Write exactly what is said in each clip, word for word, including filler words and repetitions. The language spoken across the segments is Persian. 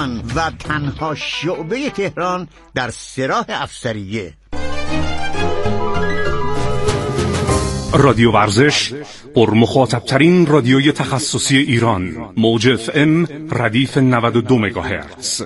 ایران و تنها شعبه تهران در سراح افسریه. رادیو ورزش، پرمخاطبترین رادیوی تخصصی ایران، موج اف ام ردیف نود و دو مگاهرتز.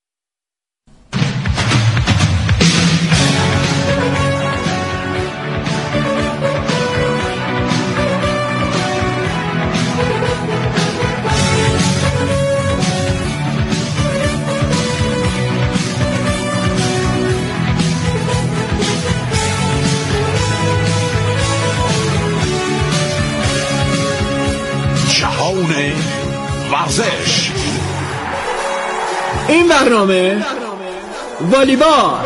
ورزش. این برنامه والیبال.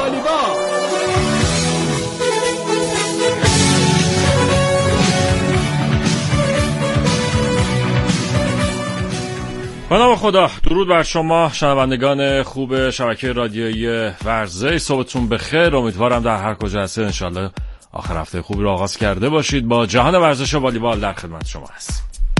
به نام خدا، درود بر شما شنوندگان خوب شبکه رادیویی ورزش. صبحتون بخیر. امیدوارم در هر کجا هستید انشالله آخر هفته خوبی رو آغاز کرده باشید. با جهان ورزش و والیبال در خدمت شما هستیم.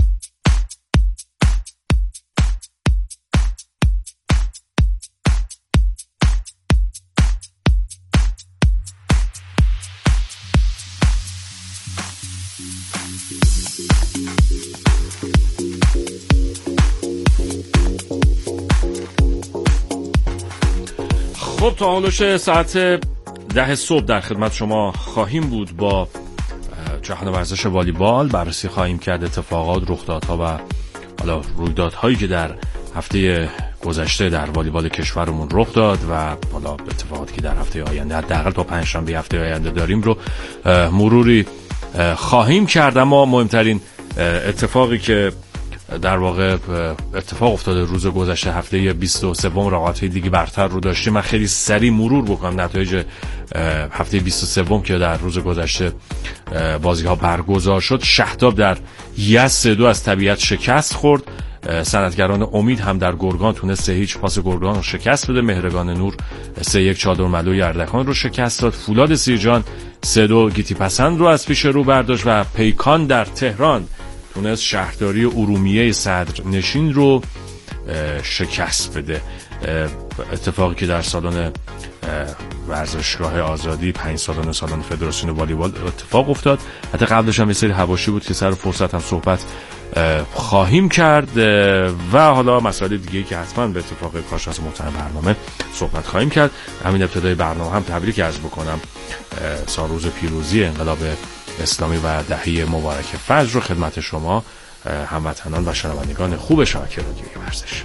خب تا هلوش ساعت ده صبح در خدمت شما خواهیم بود. با جهان ورزش والیبال بررسی خواهیم کرد اتفاقات، رخدادها و حالا رویدادهایی که در هفته گذشته در والیبال کشورمون رخ داد و حالا اتفاقاتی که در هفته آینده حداقل تا پنجشنبه هفته آینده داریم رو مروری خواهیم کرد. اما مهمترین اتفاقی که در واقع اتفاق افتاده روز گذشته، هفته بیست و سه رقابت‌های لیگ برتر رو داشتیم. من خیلی سریع مرور بکنم نتایج هفته بیست و سه که در روز گذشته بازی‌ها برگزار شد. شهداب در یزد سه دو از طبیعت شکست خورد. صنعتگران امید هم در گرگان تونست سه هیچ پاس گرگان رو شکست بده. مهرگان نور سه یک چادرملوی اردکان رو شکست داد. فولاد سیرجان سه دو گیتی پسند رو از پیش رو برداشت و پیکان در تهران تونست شهرداری ارومیه صدر نشین رو شکست بده. اتفاقی که در سالن ورزشگاه آزادی پنج سالن سالن فدراسیون والیبال اتفاق افتاد. حتی قبلش هم یه سری حواشی بود که سر فرصت هم صحبت خواهیم کرد و حالا مسائل دیگه‌ای که حتما به اتفاق کارشناس محترم برنامه صحبت خواهیم کرد. همین ابتدای برنامه هم تبریک عرض بکنم سالروز پیروزی انقلاب اسلامی و دهه مبارک فجر رو خدمت شما هموطنان و شنوندگان خوب شبکه رادیویی ورزش.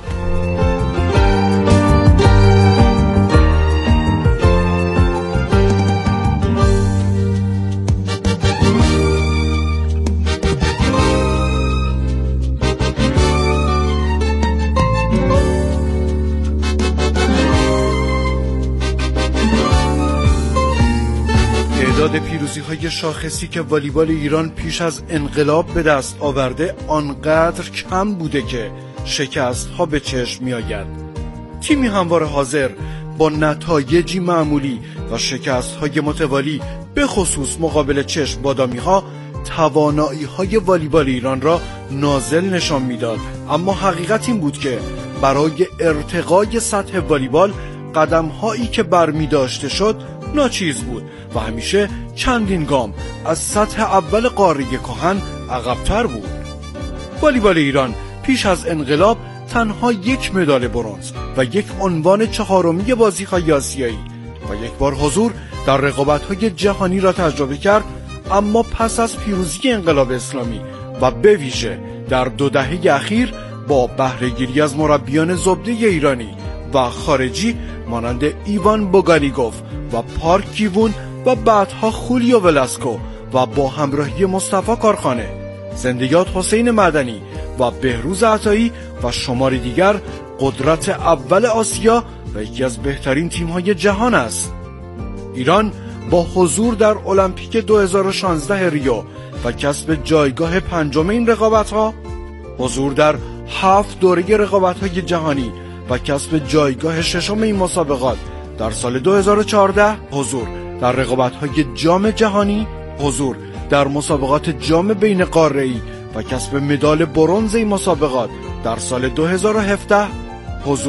تعداد پیروزی‌های شاخصی که والیبال ایران پیش از انقلاب به دست آورده آنقدر کم بوده که شکست‌ها به چشم می‌آید. تیمی همواره حاضر با نتایجی معمولی و شکست‌های متوالی به خصوص مقابل چشم بادامی‌ها توانایی‌های والیبال ایران را نازل نشان می‌داد. اما حقیقت این بود که برای ارتقای سطح والیبال قدم‌هایی که برمی‌داشته شد ناچیز بود و همیشه چندین گام از سطح اول قاره کهن عقب‌تر بود. والیبال ایران پیش از انقلاب تنها یک مدال برنز و یک عنوان چهارمی بازی‌های آسیایی و یک بار حضور در رقابت‌های جهانی را تجربه کرد. اما پس از پیروزی انقلاب اسلامی و به ویژه در دو دهه اخیر با بهره‌گیری از مربیان زبده ایرانی و خارجی مانند ایوان بوگانیگوف و پارک گیوون و بعدها خولیو ولاسکو و با همراهی مصطفی کارخانه، زنده یاد حسین مدنی و بهروز عطایی و شماری دیگر، قدرت اول آسیا و یکی از بهترین تیم‌های جهان است. ایران با حضور در المپیک دو هزار و شانزده ریو و کسب جایگاه پنجم این رقابت‌ها، حضور در هفت دوره رقابت‌های جهانی و کسب جایگاه ششم این مسابقات در سال دو هزار و چهارده، حضور در رقابت‌های جام جهانی، حضور در مسابقات جام بین قاره‌ای و کسب مدال برنز این مسابقات در سال دو هزار و هفده، حضور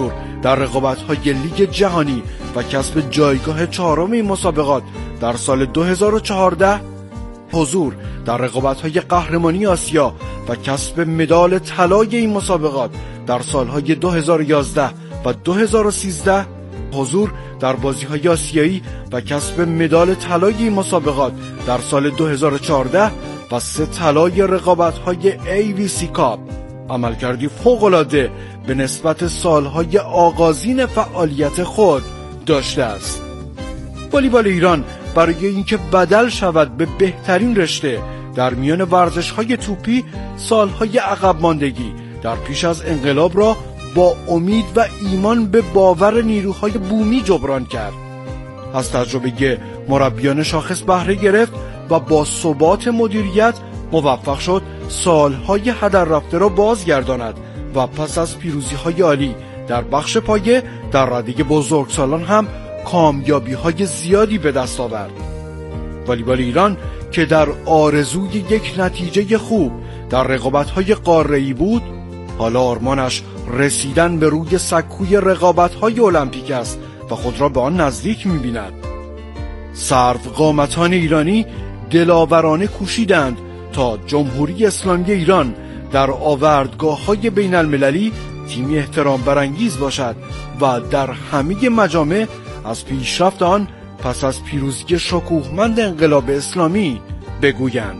در رقابت‌های لیگ جهانی و کسب جایگاه چهارم این مسابقات در سال دو هزار و چهارده، حضور در رقابت‌های قهرمانی آسیا و کسب مدال طلای این مسابقات در سال‌های دو هزار و یازده و دو هزار و سیزده، حضور در بازی‌های آسیایی و کسب مدال طلای این مسابقات در سال دو هزار و چهارده و سه طلای رقابت‌های ای وی سی کاپ، عملکردی فوق‌العاده به نسبت سال‌های آغازین فعالیت خود داشته است. والیبال ایران برای اینکه بدل شود به بهترین رشته در میان ورزش‌های توپی، سال‌های عقب ماندگی در پیش از انقلاب را با امید و ایمان به باور نیروهای بومی جبران کرد. از تجربه مربیان شاخص بهره گرفت و با ثبات مدیریت موفق شد سالهای هدر رفته را بازگرداند و پس از پیروزی‌های عالی در بخش پایه در رده بزرگسالان هم کامیابی‌های زیادی به دست آورد. والیبال ایران که در آرزوی یک نتیجه خوب در رقابت‌های قاره‌ای بود، حالا آرمانش رسیدن به روی سکوی رقابت‌های المپیک است و خود را به آن نزدیک می‌بیند. سروقامتان ایرانی دلاورانه کوشیدند تا جمهوری اسلامی ایران در آوردگاه‌های بین المللی تیمی احترام برانگیز باشد و در همه مجامع از پیشرفت آن پس از پیروزی شکوهمند انقلاب اسلامی بگویند.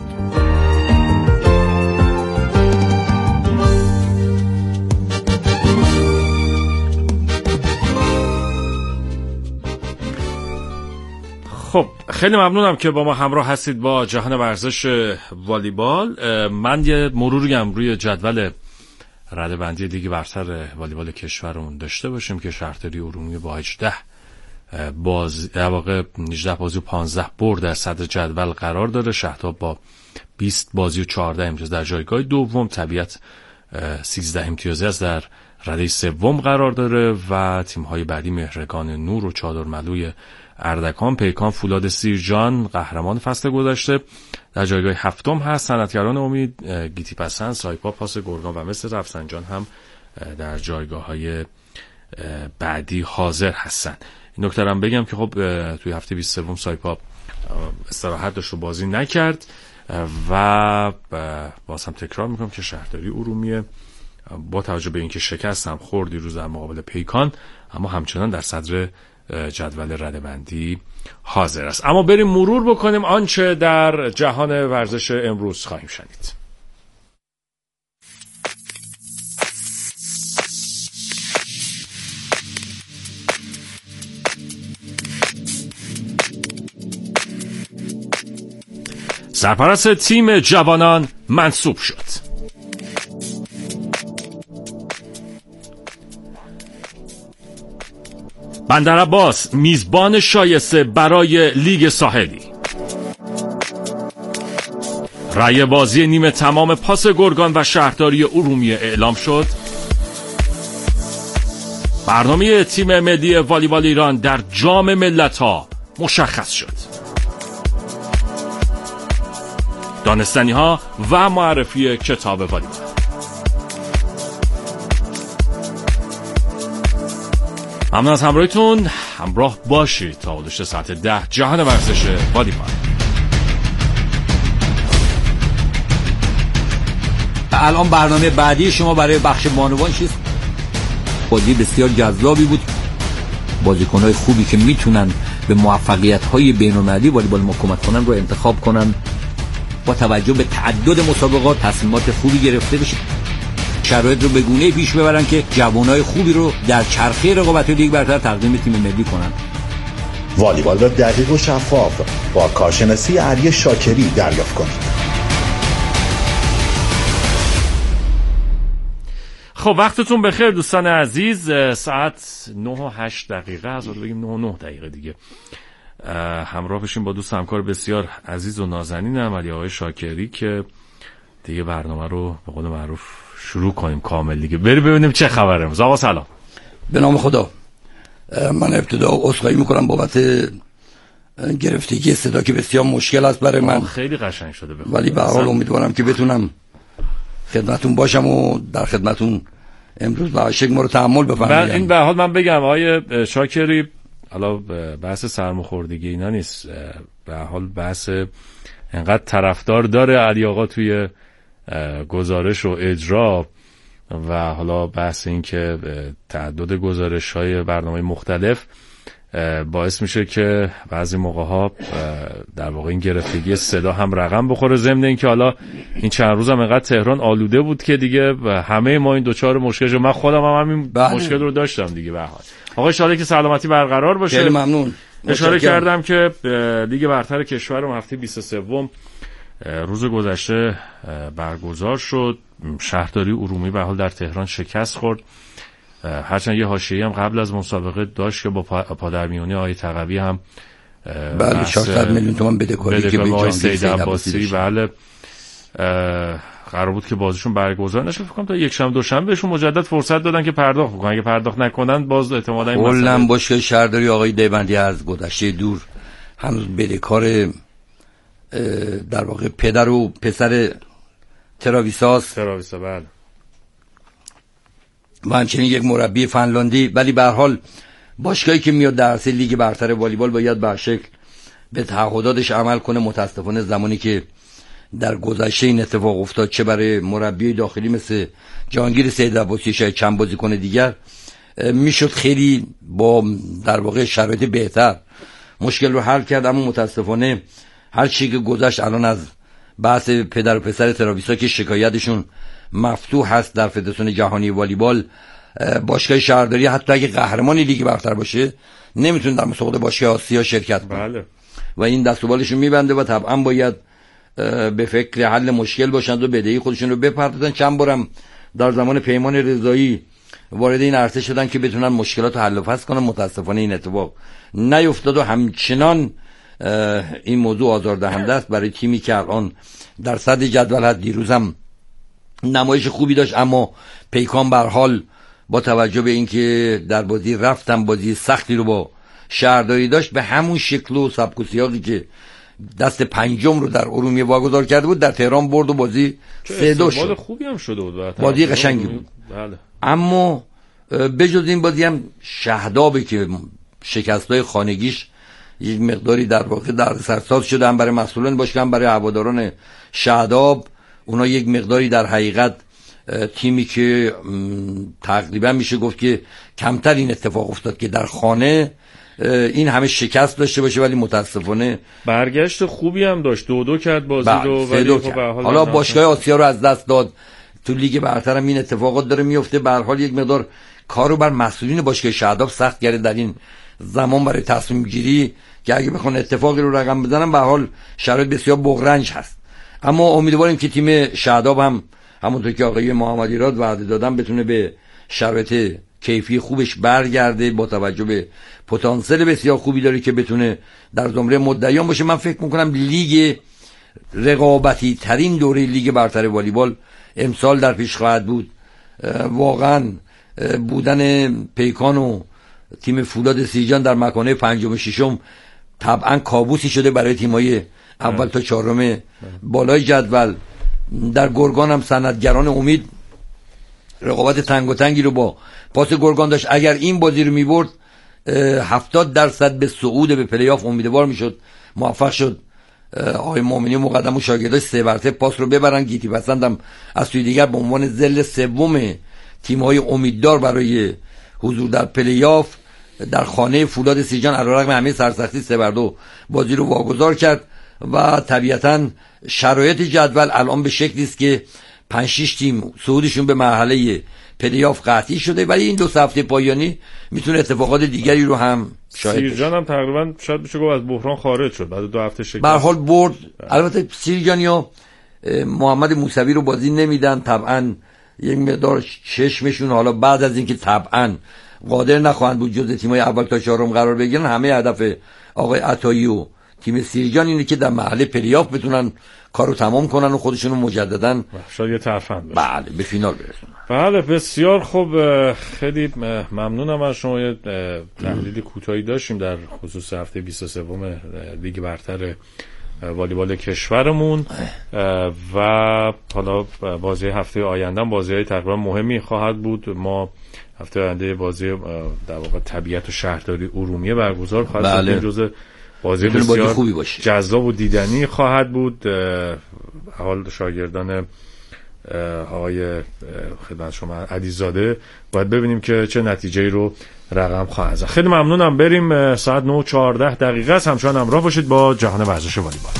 خب خیلی ممنونم که با ما همراه هستید با جهان ورزش والیبال. من یه مروری هم روی جدول رده‌بندی لیگ برتر والیبال کشورمون داشته باشیم که شهرداری ارومیه با هجده بازی در واقع هجده بازی و پانزده برد در صدر جدول قرار داره. شهرتاب با بیست بازی و چهارده امتیاز در جایگاه دوم، طبیعت سیزده امتیازی از در رده سوم قرار داره و تیم‌های بعدی مهرگان نور و چادرملوی اردکان، پیکان، فولاد سیرجان قهرمان فصل گذشته در جایگاه هفتم هست. صنعتگران امید، گیتی پسند، سایپا، پاس گرگان و مثل رفسنجان هم در جایگاه‌های بعدی حاضر هستن. این نکته هم بگم که خب توی هفته بیست و سوم سایپا استراحت داشت و بازی نکرد و باز هم تکرار میکنم که شهرداری ارومیه با توجه به اینکه شکست هم خورد دیروز در مقابل پیکان، اما همچنان در صدر جدول رده‌بندی حاضر است. اما بریم مرور بکنیم آنچه در جهان ورزش امروز خواهیم شنید. سرپرست تیم جوانان منصوب شد. بندرعباس میزبان شایسته برای لیگ ساحلی. رأی بازی نیمه تمام پاس گرگان و شهرداری ارومیه اعلام شد. برنامه تیم ملی والیبال ایران در جام ملت‌ها مشخص شد. دانستنی ها و معرفی کتاب والیبال. ممنون از همراهیتون. همراه باشید تا حدود ساعت ده. جهان ورزش والیبال. الان برنامه بعدی شما برای بخش بانوان چیست؟ بازی بسیار جذابی بود. بازیکن‌های خوبی که میتونن به موفقیت‌های بین‌المللی والیبال ما کمک کنن رو انتخاب کنن. با توجه به تعدد مسابقات تصمیمات خوبی گرفته بشه، شرایط رو به گونه‌ای پیش ببرن که جوانای خوبی رو در چرخه رقابت لیگ برتر تقدیم تیم ملی کنن. والیبال را دقیق و شفاف با کارشناسی علی شاکری دریافت کنید. خب وقتتون بخیر دوستان عزیز. ساعت نه و هشت دقیقه از حالا بگیم نه و نه دقیقه دیگه همراه بشیم با دوست همکار بسیار عزیز و نازنینم علی آقای شاکری که دیگه برنامه رو به قول معروف شروع کنیم کامل دیگه. بری ببینیم چه خبره. آقا سلام. به نام خدا. من ابتدا عذرخواهی میکنم بابت گرفتگی صدا که بسیار مشکل است برای من. خیلی قشنگ شده بخوام. ولی به هر حال امیدوارم که بتونم خدمتون باشم و در خدمتون امروز به شک ما رو تحمل بفرمایید. این به حال من بگم آقای شاکری، حالا بحث سرماخوردگی اینا نیست، به حال بحث انقدر طرفدار داره علی آقا توی گزارش و اجرا و حالا بحث این که تعدد گزارش های برنامه مختلف باعث میشه که بعضی موقع ها در واقع این گرفتگی صدا هم رقم بخوره. ضمن این که حالا این چند روز هم انقدر تهران آلوده بود که دیگه همه ما این دوچار مشکل شد. من خودم هم همین بله. مشکل رو داشتم دیگه. به هر حال آقا ان شاءالله که سلامتی برقرار باشه. خیلی ممنون. اشاره کردم که لیگ برتر کشورم هفته بیست و سه روز گذشته برگزار شد. شهرداری ارومیه به حال در تهران شکست خورد، هرچند یه حاشیه‌ای هم قبل از مسابقه داشت که با پادرمیونی آقای تقوی هم بله چهارصد میلیون تومان بدهکاری که به جهانگیر سید عباسی بله قرار بود که بازیشون برگزار نشه. فکر کنم تا یک شنبه دوشنبه بهشون مجدد فرصت دادن که پرداخت بکنن، اگه پرداخت نکنن باز احتمالاً این مسئله کلاً باشه. شهرداری آقای دیوبندی از گذشته دور هنوز بدهکار در واقع پدر و پسر تراویساس تراویسا بله و همچنین یک مربی فنلاندی. ولی به هر حال باشگاهی که میاد در عرصه لیگ برتر والیبال باید به شکل به تعهداتش عمل کنه. متاسفانه زمانی که در گذشته این اتفاق افتاد، چه برای مربی داخلی مثل جهانگیر سید عباسی شاید چند بازیکن دیگر، میشد خیلی با در واقع شرایط بهتر مشکل رو حل کرد. اما متاسفانه هر چی که گذشت الان از بحث پدر و پسر تراویسا که شکایتشون مفتوح هست در فدراسیون جهانی والیبال، باشگاه شهرداری حتی اگه قهرمان لیگ برتر باشه نمیتونه در مسابقات باشگاه آسیا شرکت کنه. بله. و این دست و بالشون میبنده و طبعا باید به فکر حل مشکل باشند و بدهی خودشون رو بپردازن. چند بارم در زمان پیمان رضایی وارد این عرصه شدن که بتونن مشکلات رو حل و فصل کنن. متاسفانه این اتفاق نیفتاد و همچنان این موضوع آزاردهنده است برای تیمی که الان در صدر جدول هست. دیروزم نمایش خوبی داشت، اما پیکان به هر حال با توجه به اینکه در بازی رفتن بازی سختی رو با شهرداری داشت، به همون شکل و سبک و سیاقی که دست پنجم رو در ارومیه واگذار کرده بود در تهران برد و بازی سه دو شد. خوبی هم شده بود، بازی قشنگی بود. بله. اما بجز این بازی هم شهدابی که شکستای خانگیش یک مقداری در واقع در سرساز شده، هم برای مسئولان باشگاه هم برای هواداران شهداب. اونا یک مقداری در حقیقت تیمی که تقریبا میشه گفت که کمتر این اتفاق افتاد که در خانه این همه شکست داشته باشه، ولی متاسفانه برگشت خوبی هم داشت، دو دو کرد بازی رو، ولی خب حالا باشگاه آسیا رو از دست داد. تو لیگ برتر هم این اتفاقات داره میفته. به هر حال یک مقدار کارو بر مسئولین باشگاه شهداب سخت کرده در این زمان برای تصمیم گیری که اگه بخوان اتفاقی رو رقم بزنن به هر حال شرایط بسیار بغرنج هست. اما امیدواریم که تیم شهداب هم همونطور که آقای محمدی راد وعده دادن بتونه به شرایط کیفی خوبش برگرده، با توجه به پتانسیل بسیار خوبی داره که بتونه در زمره مدعیان باشه. من فکر میکنم لیگ رقابتی ترین دوره لیگ برتر والیبال امسال در پیش خواهد بود. واقعا بودن پیکان و تیم فولاد سیرجان در مکانه پنجم و ششم طبعا کابوسی شده برای تیم‌های اول تا چهارم بالای جدول. در گرگان هم صنعتگران امید رقابت تنگ و تنگی رو با پاس گرگان داشت. اگر این بازی رو می‌برد هفتاد درصد به صعود به پلی آف امیدوار میشد. موفق شد آقای مومنی مقدم و شاگرداش سه برته پاس رو ببرن. گیتی پسندم از سوی دیگر به عنوان ضلع سوم تیم‌های امیددار برای حضور در پلی آف در خانه فولاد سیرجان علیرغم همه سرسختی سه بر دو بازی رو واگذار کرد. و طبیعتاً شرایط جدول الان به شکلی است که پنج شش تیم صعودشون به مرحله پلی آف قطعی شده، ولی این دو هفته پایانی میتونه اتفاقات دیگری رو هم شاهد بشه. سیرجان هم تقریبا شاید بشه گفت از بحران خارج شد بعد دو هفته شکست. به هر حال برد. البته سیرجانیا محمد موسوی رو بازی نمیدن، طبعا یک مقدار چشمشون حالا بعد از اینکه طبعا قادر نخواهند بود جزء تیم‌های اول تا چهارم قرار بگیرن، همه هدف آقای عطایی و تیم سیرجان اینه که در مرحله پلی آف بتونن کارو تمام کنن و خودشون رو مجددا شاید یه ترفند بشه. بله به فینال برسونن. بله بسیار خوب. خیلی ممنونم از شما. یه تحلیل کوتاهی داشتیم در خصوص هفته بیست و سه لیگ برتر والیبال کشورمون و حالا بازی هفته آینده بازی‌های تقریبا مهمی خواهد بود. ما هفته آینده بازی در واقع طبیعت و شهرداری ارومیه برگزار خواهد شد. جزء بازی بسیار خوبی باشه، جذاب و دیدنی خواهد بود. حال شاگردان آقای خدمت شما علیزاده باید ببینیم که چه نتیجه‌ای رو رقم خواهد زد. خیلی ممنونم. بریم ساعت نه و چهارده دقیقه است. همچنان همراه باشید با جهان ورزش والیبال.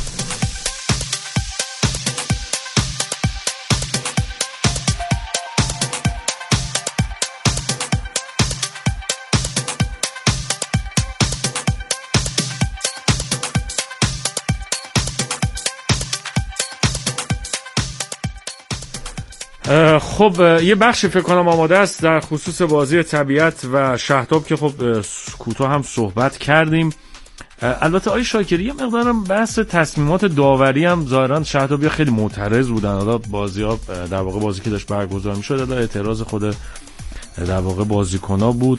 خب یه بخشی فکر کنم آماده است در خصوص بازی طبیعت و شهداب که خب کوتاه هم صحبت کردیم. البته آقای شاکری یه مقدارم بحث تصمیمات داوری هم ظاهرا شهداب خیلی معترض بودن. حالا بازی‌ها در واقع بازی که داشت برگزار می‌شد حالا اعتراض خود در واقع بازیکن‌ها بود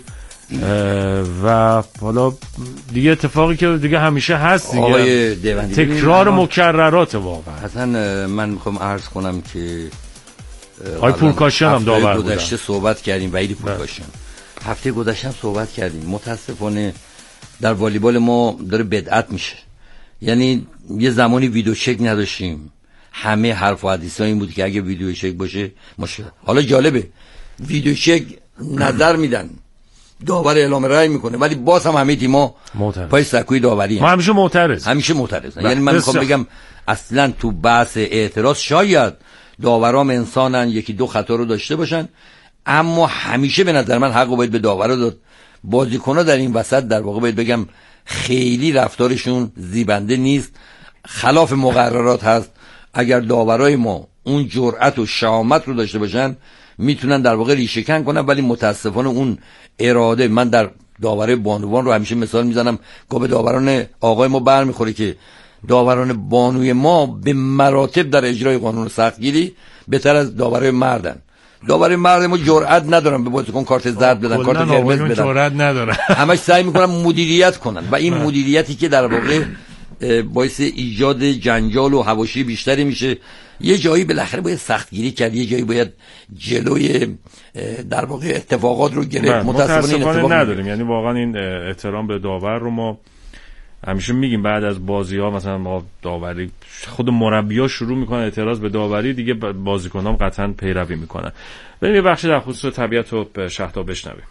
و حالا دیگه اتفاقی که دیگه همیشه هست دیگه تکرار مکررات. واقعا اصلا من می‌خوام عرض کنم که آقای پورکاشیان هم داور بودن. گذشته صحبت کردیم وحید پورکاشیان، هفته گذشته هم صحبت کردیم. متاسفانه در والیبال ما داره بدعت میشه. یعنی یه زمانی ویدیو چک نداشتیم، همه حرف و حدیثا این بود که اگه ویدیو چک باشه مشکل. حالا جالبه ویدیو چک نظر میدن، داور اعلام رأی میکنه، ولی باز هم همه تیم‌ها پای سکوی داوری ما همیشه معترض همیشه معترض. یعنی من میخوام بگم اصلا تو بحث اعتراض شاید داورام انسانن، یکی دو خطا رو داشته باشن، اما همیشه به نظر من حق رو باید به داورا داد. بازیکن‌ها در این وسط در واقع باید بگم خیلی رفتارشون زیبنده نیست، خلاف مقررات هست. اگر داورای ما اون جرأت و شجاعت رو داشته باشن میتونن در واقع ریشه‌کن کنن، ولی متاسفانه اون اراده، من در داورای بانوان رو همیشه مثال میزنم که به داوران آقای ما برمیخوره که داوران بانوی ما به مراتب در اجرای قانون سختگیری بهتر از داورای مردن. داورای مرد ما جرئت ندارن به بازیکن کارت زرد بدن، کارت قرمز بدن، جرئت ندارن. همش سعی میکنن مدیریت کنن و این مدیریتی که در واقع باعث ایجاد جنجال و حواشی بیشتری میشه. یه جایی بالاخره باید سختگیری کرد، یه جایی باید جلوی در واقع اتفاقات رو گرفت. متاسفانه این اتفاق نداریم. یعنی واقعا این احترام به داور رو ما همیشه میگیم. بعد از بازی‌ها مثلا ما داوری خود مربی‌ها شروع میکنن اعتراض به داوری، دیگه بازیکن‌ها قطعاً پیروی میکنن. بریم یه بخشی در خصوص طبیعت و شهداب بشنویم.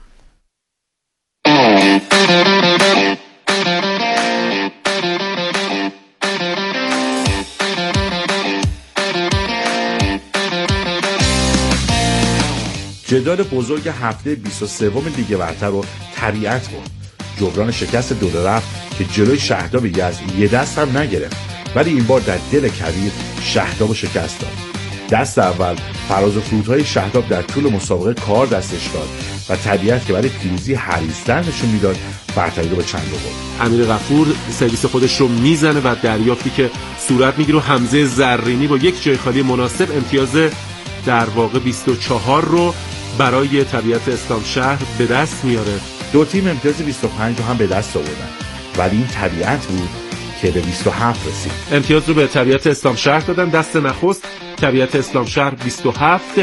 جدال بزرگ هفته بیست و سه لیگ برتر رو طبیعت بود. جبران شکست دو رفت که جلوی شهداب یزد یه دست هم نگرفت، ولی این بار در دل کویر شهداب رو شکست داد. دست اول فراز و فرودهای شهداب در طول مسابقه کار دستش داد و طبیعت که برای پیروزی حریص‌تر نشون میداد برتری رو به چنگ آورد. امیر غفور سرویس خودش رو میزنه و دریافتی که صورت میگیره و حمزه زرینی با یک جای خالی مناسب امتیاز در واقع بیست و چهار رو برای طبیعت اسلام شهر به دست میاره. دو تیم امتیاز بیست و پنج رو هم به دست آوردن، ولی این طبیعت بود که به بیست و هفت رسید. امتیاز رو به طبیعت اسلام شهر دادن. دست نخست طبیعت اسلام شهر بیست و هفت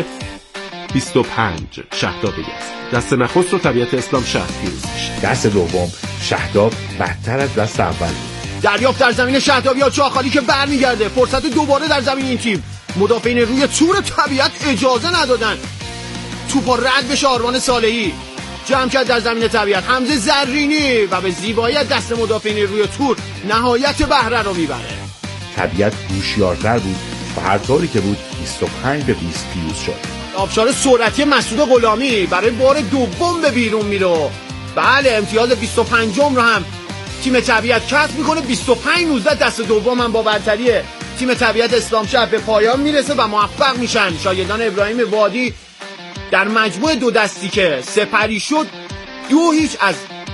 بیست و پنج شهداب یزد. دست نخست رو طبیعت اسلام شهر پیروز میشه. دست دوم شهداب بدتر از دست اول بود. دریافت در زمین شهدابیات چاخالی که برمیگرده، فرصت دوباره در زمین این تیم. مدافعین روی تور طبیعت اجازه ندادن توپا رد بشه. آرمان صالحی جمع کرد در زمین طبیعت، حمزه زرینی و به زیبایی دست مدافعین روی تور نهایت بهره رو میبره. طبیعت هوشیارتر بود و هر طوری که بود بیست و پنج به بیست پیروز شد. آبشار سرعتی مسعود غلامی برای بار دوم به بیرون میره. بله، امتیاز بیست و پنج رو هم تیم طبیعت کسب میکنه. بیست و پنج نوزده دست دوم هم با برتری تیم طبیعت اسلام شهر به پایان میرسه و موفق میشن شاگردان ابراهیم وادی در مجموع دو دستی که سپری شد دو هیچ از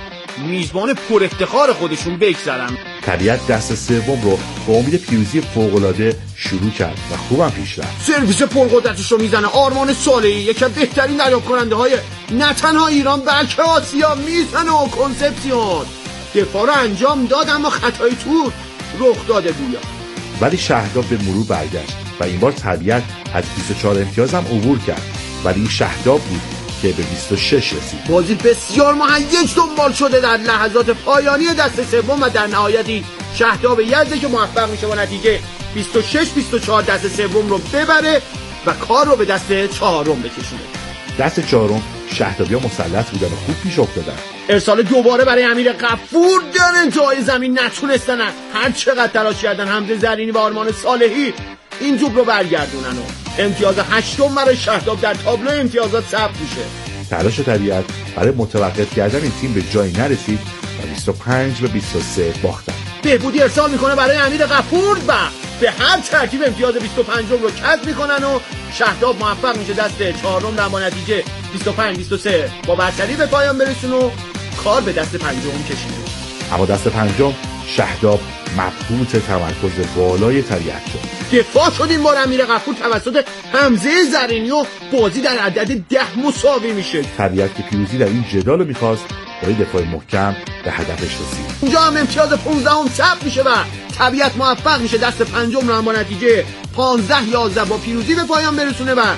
میزبان پر افتخار خودشون بگذرن. طبیعت دست سوم رو با امید پیروزی فوق‌العاده شروع کرد و خوبم پیش رفت. سرویس پرقدرتش رو میزنه آرمان صالحی، یکی از بهترین دریافت کننده های نه تنها ایران بلکه آسیا، میزنه و کنسپسیون دفاع رو انجام داد، اما خطای تور رخ داده گویا. ولی شهداب به مرور برگشت و این بار طبیعت از بیست و چهار امتیاز هم عبور کرد، ولی این شهداب بود که به بیست و شش رسید. بازی بسیار مهیج دنبال شده در لحظات پایانی دست سوم و در نهایتی شهداب یزد که موفق میشه با نتیجه بیست و شش بیست و چهار دست سوم رو ببره و کار رو به دست چهارم بکشونه. دست چهارم شهدابی‌ها مسلط بودن و خوب پیش افتادن. ارسال دوباره برای امیر غفور در انتهای زمین نتونستن هر چقدر تلاش کردن حمزه زرینی و آرمان صالحی این توپ رو برگردونن و امتیاز هشتم برای شهداب در تابلو امتیازات ثبت میشه. تلاش طبیعت برای متوقف کردن این تیم به جایی نرسید و بیست و پنج به بیست و سه باختن. بهبودی ارسال میکنه برای امیر غفور و به هر ترتیب امتیاز بیست و پنج رو کسب میکنن و شهداب موفق میشه دست چهارم در با نتیجه بیست و پنج بیست و سه با برتری به پایان برسونه و کار به دست پنجم کشیده. اما دست پنجم شهداب مبهوت تمرکز بالای طبیعت شد. دفاع شد این بار امیر غفور توسط حمزه زرینی و بازی در عدد ده مساوی میشه. طبیعت که پیروزی در این جدال رو میخواست با دفاع محکم به هدفش رسید. اونجا هم امتیاز پانزدهم ثبت میشه و طبیعت موفق میشه دست پنجم رو هم با نتیجه پانزده یازده با پیروزی به پایان برسونه و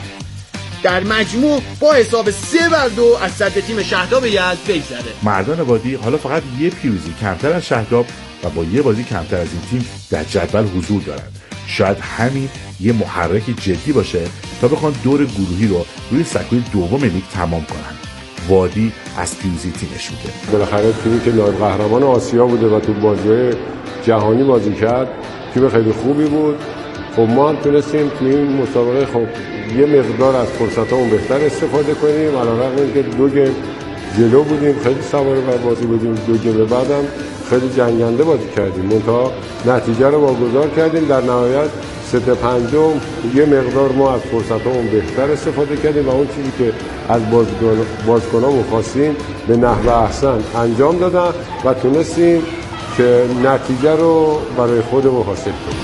در مجموع با حساب سه بر دو از صدر تیم شهداب یزد بگذره. مردان وادی حالا فقط یه پیروزی کمتر از شهداب و با یه بازی کمتر از این تیم در جدول حضور دارند. شاید همین یه محرک جدی باشه تا بخوان دور گروهی رو روی سکوی دوم لیگ تمام کنن. وادی از پیروزی تیمش میده. بالاخره تیمی که نایب قهرمان آسیا بوده و تو بازی جهانی بازی کرد تیم خیلی خوبی بود. خب ما هم تونستیم تو این مسابقه خب یه مقدار از فرصتامون بهتر استفاده کنیم. علاوه اینکه دو گیم جلو بودیم، خیلی سوار بر بازی بودیم، دو گیم بعدم خیلی جنگنده بازی کردیم. منتها نتیجه رو واگذار کردیم. در نهایت سه تا پنجم یه مقدار ما از فرصتامون بهتر استفاده کردیم و اون چیزی که از بازیکنامون خواستیم به نحو احسن انجام دادن و تونستیم که نتیجه رو برای خودمون حاصل کنیم.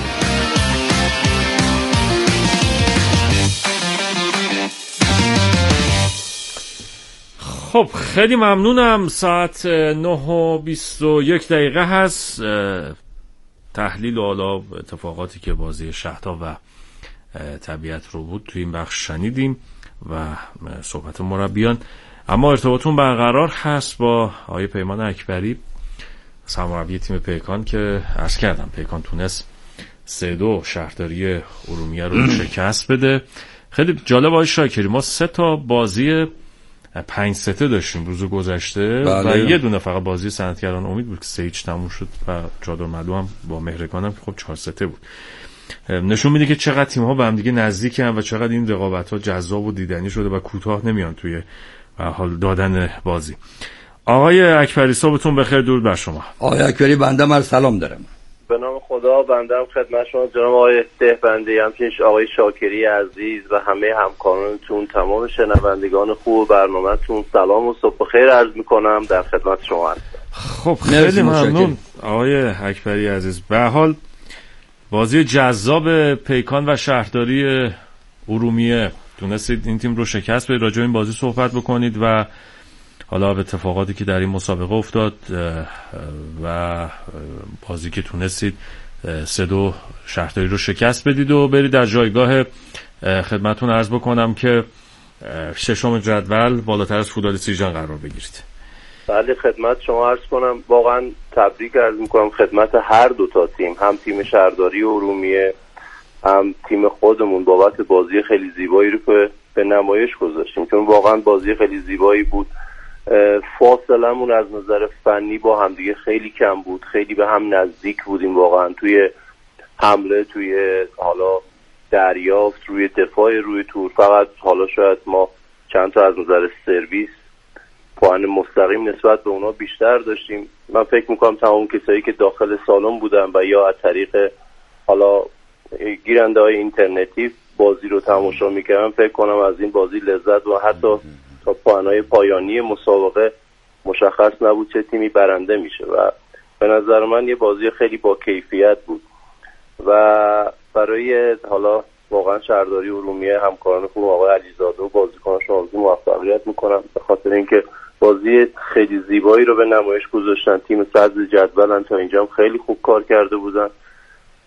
خب خیلی ممنونم. ساعت نه و بیست و یک دقیقه هست. تحلیل و حالا اتفاقاتی که بازی شهداب و طبیعت رو بود توی این بخش شنیدیم و صحبت مربیان. اما ارتباطون برقرار هست با آقای پیمان اکبری، سرمربی تیم پیکان که عرض کردم پیکان تونست سه دو شهرداری ارومیه رو شکست بده. خیلی جالب آقای شاکری، ما سه تا بازی پنج سته داشتیم روز گذشته بله. و یه دونه فقط بازی صنعتگران امید بود که سه هیچ تموم شد و چادر مدو هم با مهرگان هم که خب چهار سته بود. نشون میده که چقدر تیم ها به هم دیگه نزدیک هم و چقدر این رقابت ها جذاب و دیدنی شده و کوتاه نمیان توی حال دادن بازی. آقای اکبری صبحتون بخیر، درود بر شما. آقای اکبری بنده مر سلام دارم. به نام خدا بنده هم خدمت شما جناب آقای دهبندی، همچنین آقای شاکری عزیز و همه همکارانتون، تمام شنوندگان خوب برنامه‌تون سلام و صبح بخیر عرض می‌کنم، در خدمت شما هستم. خب خیلی ممنون آقای اکبری عزیز. به هر حال بازی جذاب پیکان و شهرداری ارومیه تونستید این تیم رو شکست بدید. راجع به این بازی صحبت بکنید و حالا به اتفاقاتی که در این مسابقه افتاد و بازی که تونستید سه دو شهرداری رو شکست بدید و برید در جایگاه خدمتون عرض بکنم که ششم جدول بالاتر از فولاد سیرجان قرار بگیرید. بله خدمت شما عرض کنم، واقعا تبریک عرض میکنم خدمت هر دو تا تیم، هم تیم شهرداری ارومیه هم تیم خودمون بابت بازی خیلی زیبایی رو که به نمایش گذاشتیم، چون واقعا بازی خیلی زیبایی بود. فاصلمون از نظر فنی با همدیگه خیلی کم بود، خیلی به هم نزدیک بودیم واقعا توی حمله، توی حالا دریافت، روی دفاع، روی تور. فقط حالا شاید ما چند تا از نظر سرویس پوان مستقیم نسبت به اونا بیشتر داشتیم. من فکر میکنم تمام کسایی که داخل سالن بودن و یا از طریق حالا گیرنده های اینترنتی بازی رو تماشا میکردن، فکر کنم از این بازی لذت و حتی تا پوانهای پایانی مسابقه مشخص نبود چه تیمی برنده میشه و به نظر من یه بازی خیلی با کیفیت بود و برای حالا واقعا شهرداری ارومیه همکاران خوب آقای علیزاده و بازیکنانش آرزوی موفقیت میکنم، به خاطر اینکه بازی خیلی زیبایی رو به نمایش گذاشتن. تیم صدر جدولن، تا اینجا هم خیلی خوب کار کرده بودن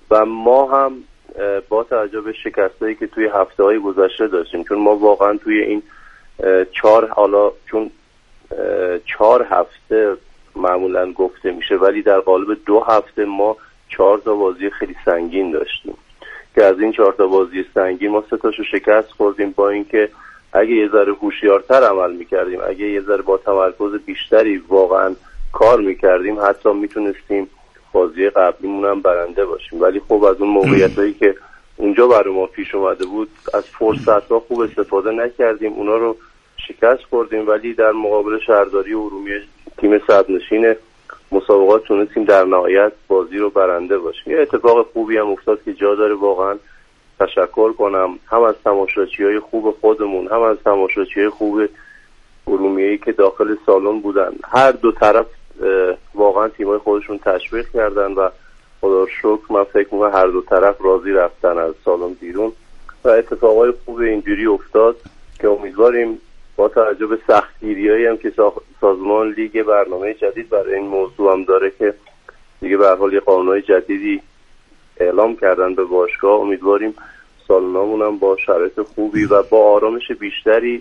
و ما هم با توجه به شکستایی که توی هفته‌های گذشته داشتیم، چون ما واقعا توی این چهار حالا چون چهار هفته معمولا گفته میشه ولی در قالب دو هفته ما چهار تا بازی خیلی سنگین داشتیم که از این چهار تا بازی سنگین ما سه تاشو شکست خوردیم، با اینکه اگه یه ذره هوشیارتر عمل میکردیم، اگه یه ذره با تمرکز بیشتری واقعا کار میکردیم، حتی میتونستیم بازی قبلیمون هم برنده باشیم. ولی خب از اون موقعیتایی که اونجا برای ما پیش اومده بود از فرصت‌ها خوب استفاده نکردیم، اونا رو شکست خوردیم. ولی در مقابل شهرداری و ارومیه تیم صدرنشین مسابقات تونستیم در نهایت بازی رو برنده باشیم. یه اتفاق خوبی هم افتاد که جا داره واقعا تشکر کنم هم از تماشاچی‌های خوب خودمون هم از تماشاچی‌های خوب ارومیه‌ای که داخل سالن بودن. هر دو طرف واقعا تیم‌های خودشون تشویق کردن و خدا رو شکر من فکر می‌کنم هر دو طرف راضی رفتن از سالن بیرون و اتفاقای خوب اینجوری افتاد که امیدواریم با توجه به سختگیری‌هایی هم که سازمان لیگ برنامه جدید برای این موضوع هم داره که دیگه به هر حال یه قانون‌های جدیدی اعلام کردن به باشگاه، امیدواریم سالنامون هم با شرایط خوبی و با آرامش بیشتری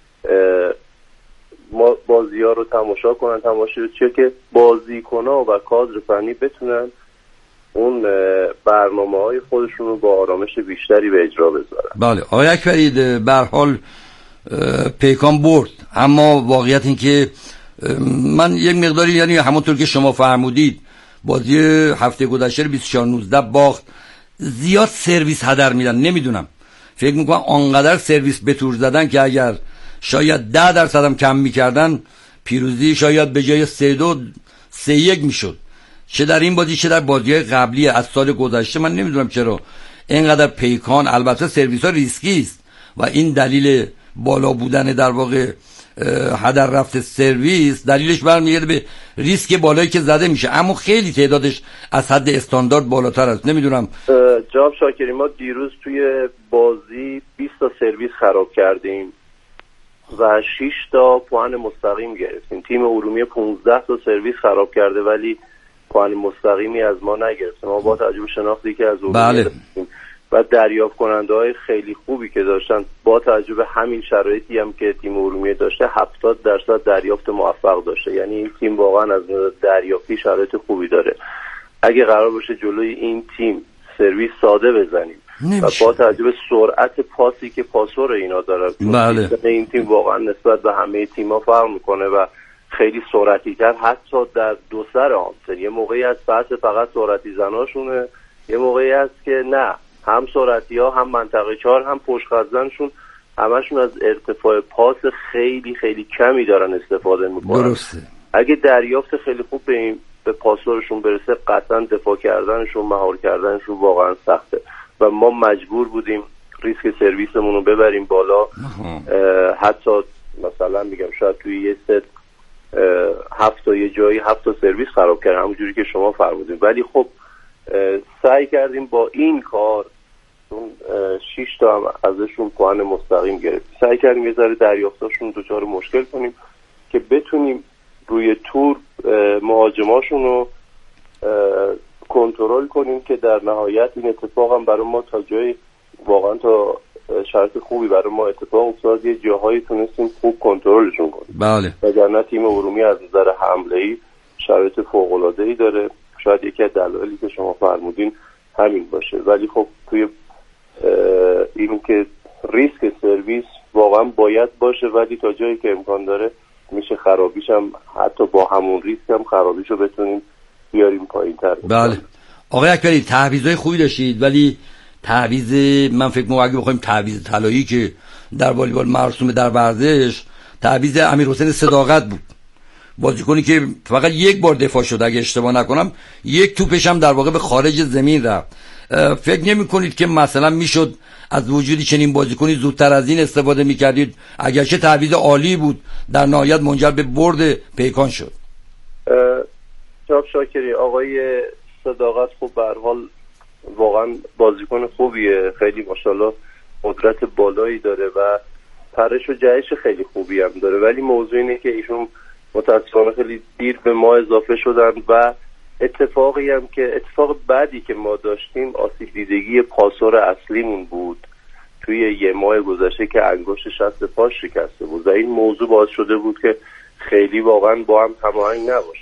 ما بازی‌ها رو تماشا کنن، تماشاچی‌ها که بازیکن‌ها و کادر فنی بتونن اون برنامه‌های خودشون رو با آرامش بیشتری به اجرا بذارن. بله آقای اکبری به هر حال پیکان برد، اما واقعیت این که من یک مقداری یعنی همونطور که شما فرمودید بازی هفته گذشته بیست و چهار نوزده باخت، زیاد سرویس هدر میدن. نمیدونم فکر میکنم آنقدر سرویس به تور زدن که اگر شاید ده درصد هم کم میکردن پیروزی شاید به جای سه دو سه یک میشد، چه در این بازی چه در بازی قبلی از سال گذشته. من نمیدونم چرا اینقدر پیکان، البته سرویس ها ریسکی است و این دلیل بالا بودن در واقع هدر رفت سرویس دلیلش برمیگرده به ریسک بالایی که زده میشه، اما خیلی تعدادش از حد استاندارد بالاتر است. نمیدونم جناب شاکری ما دیروز توی بازی بیست تا سرویس خراب کردیم و شش تا پوان مستقیم گرفتیم. تیم ارومیه پانزده تا سرویس خراب کرده ولی پوان مستقیمی از ما نگرفت. ما با توجه به شناختی که از ارومیه بله. داشتیم و دریافت کننده های خیلی خوبی که داشتن، با توجه به همین شرایطی هم که تیم ارومیه داشته هفتاد درصد دریافت موفق داشته. یعنی این تیم واقعا از دریافتی شرایط خوبی داره. اگه قرار باشه جلوی این تیم سرویس ساده بزنیم نمیشه. و با توجه به سرعت پاسی که پاسور اینا داره بله. این تیم واقعا نسبت به همه تیم‌ها فرق میکنه و خیلی سرعتی تر، حتی در دو سر آمتن. یه موقعی از بحث فقط سرعتی زناشونه، یه موقعی هست که نه، هم سرعتی ها هم منطقه چهار هم پشت خط زنشون همشون از ارتفاع پاس خیلی خیلی کمی دارن استفاده میکنن. درسته. اگه دریافت خیلی خوب به این به پاسورشون برسه قطعا دفاع کردنشون، مهار کردنشون واقعا سخته و ما مجبور بودیم ریسک سرویسمون رو ببریم بالا. حتی مثلا میگم شاید توی یه ست هفت تا یه جایی هفت تا سرویس خراب کردیم همونجوری که شما فرمودین، ولی خب سعی کردیم با این کار اون شش تا هم ازشون پوان مستقیم گرفتیم، سعی کردیم یه ذره دریافتاشون دچار مشکل کنیم که بتونیم روی تور مهاجماشون رو کنترل کنیم که در نهایت این اتفاق هم برای ما تا جایی واقعا تا شرط خوبی برای ما اتفاق افتاد، یه جاهایی تونستیم خوب کنترلشون کنیم. بله. وگرنه تیم ارومیه از نظر حمله‌ای شرایط فوق‌العاده‌ای داره. شاید یکی از دلایلی که شما فرمودین همین باشه، ولی خب توی این که ریسک سرویس واقعا باید باشه، ولی تا جایی که امکان داره میشه خرابیش هم حتی با همون ریسک هم خرابیشو بتونیم بیاریم پایین‌تر. بله. آقای اکبری تعویضای خوبی داشتید، ولی تعویض من فکر می‌کنم اگه بخوایم تعویض طلایی که در والیبال مرسوم در ورزش، تعویض امیرحسین صداقت بود، بازیکنی که فقط یک بار دفاع شد اگه اشتباه نکنم، یک توپش هم در واقع به خارج زمین رفت. فکر نمی کنید که مثلا میشد از وجودی چنین بازیکنی زودتر از این استفاده میکردید؟ اگرچه تعویض عالی بود در نهایت منجر به برد پیکان شد. جناب شاکری آقای صداقت خب به هر حال واقعا بازیکن خوبیه، خیلی ماشاءالله قدرت بالایی داره و پرش و جهش خیلی خوبی هم داره، ولی موضوع اینه که ایشون متاسفانه خیلی دیر به ما اضافه شدن و اتفاقی هم که اتفاق بعدی که ما داشتیم آسیب دیدگی پاسور اصلیمون بود توی یه ماه گذشته که انگشت شست پاش شکسته بود و این موضوع باعث شده بود که خیلی واقعا با هم هماهنگ نباشه.